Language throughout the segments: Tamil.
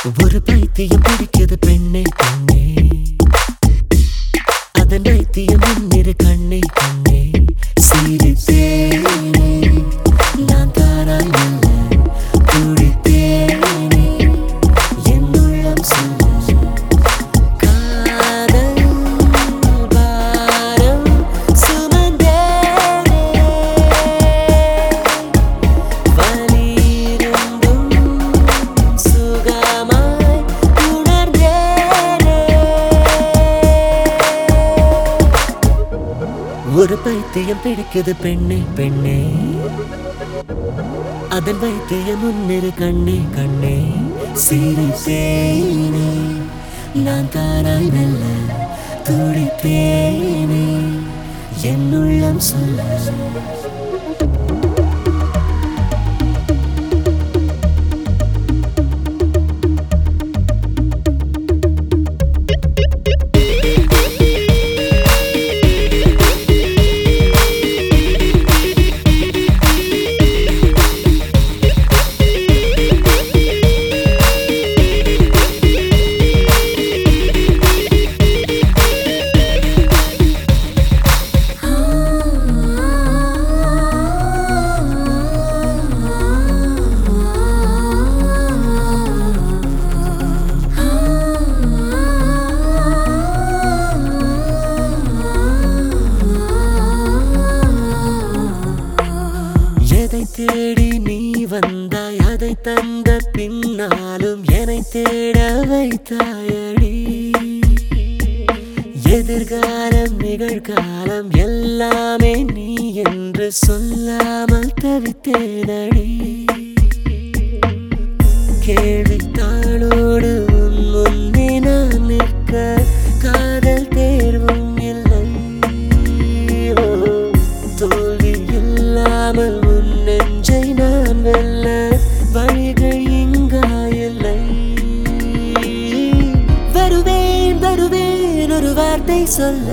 ஒரு பைத்தியம் பிடிக்குது பெண்ணே பெண்ணே, அதன் பைத்தியம் முன்னிரு கண்ணே கண்ணே. சிரித்தேனே நான் தாராய் மெல்ல, துடித்தேனே என் உள்ளம் சொல்ல. காதல் பாரம் சுமந்தேனே, வலியிருந்தும் சுகமாய் உணர்ந்தேனே. ஒரு பைத்தியம் பிடிக்குது பெண்ணே பெண்ணே, அதன் வைத்தியம் முன்னிரு கண்ணே கண்ணே. சிரித்தேனே நான் தாராய் மெல்ல, துடித்தேனே என் உள்ளம் சொல்ல. எதை தேடி நீ வந்தாய், அதை தந்த பின்னாலும் என்னை தேட வைத்தாயடி. எதிர்காலம் நிகழ்காலம் எல்லாமே நீ என்று சொல்லாமல் தவித்தேனடி. கேள்வித்தாளோடு உன் முன்னே நான் நிற்க, காதல் தேர்வும் இல்லை. தோல்வி இல்லாமல் உன் நெஞ்சை நான் வெல்ல, வழிகள் இங்காயில்லை. வருவேன் வருவேன் ஒரு வார்த்தை சொல்ல,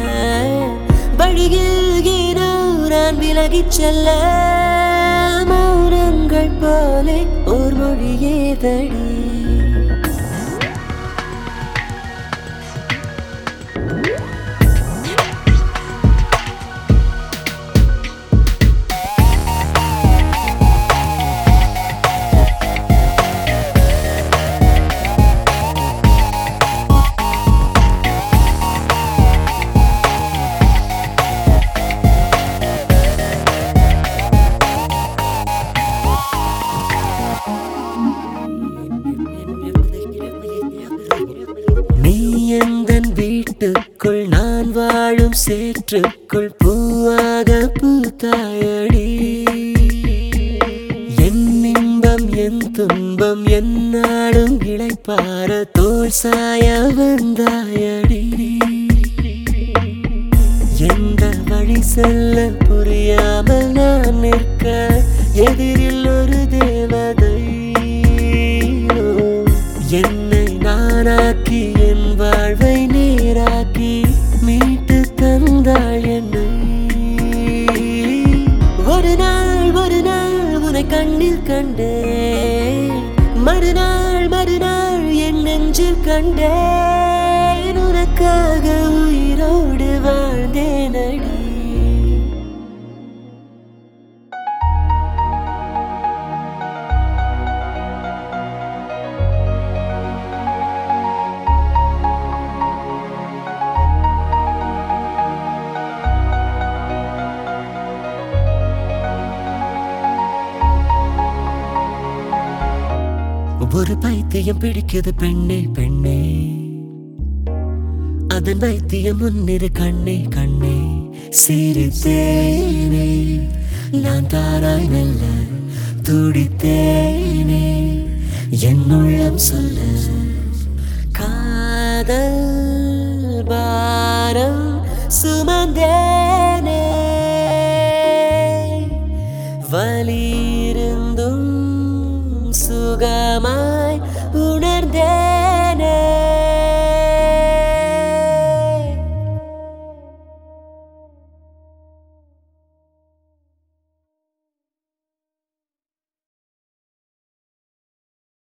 வழியில் ஏனோ நான் விலகிச் செல்ல. மௌனங்கள் போலே ஓர் மொழியேதடி. நீ எந்தன் வீட்டுக்குள், நான் வாழும் சேற்றுக்குள் பூவாக பூத்தாயடி. என் இன்பம் என் துன்பம் என்னாலும் இளைப்பாற தோள் சாய வந்தாயடி. எந்த வழி செல்ல புரியாமல் நான் நிற்க, எதிரில் ஒரு தேவதை என்னை நானாக்கி என் வாழ்வை நேராக்கி மீட்டு தந்தாள் என்னை. ஒரு நாள் உன்னை கண்ணில் கண்டேன், மறுநாள் மறுநாள் என் நெஞ்சில் கண்டேன். உனக்காக உயிரோடு வாழ்ந்தேனடி. ஒரு பைத்தியம் பிடிக்குது பெண்ணே பெண்ணே, அதன் வைத்தியம் முன்னிரு கண்ணே கண்ணே. சிரித்தேனே நான் தாராய் மெல்ல, துடித்தேனே என் உள்ளம் சொல்ல. காதல் பாரம் சுமந்தேனே, வலியிருந்தும் சுகமாய்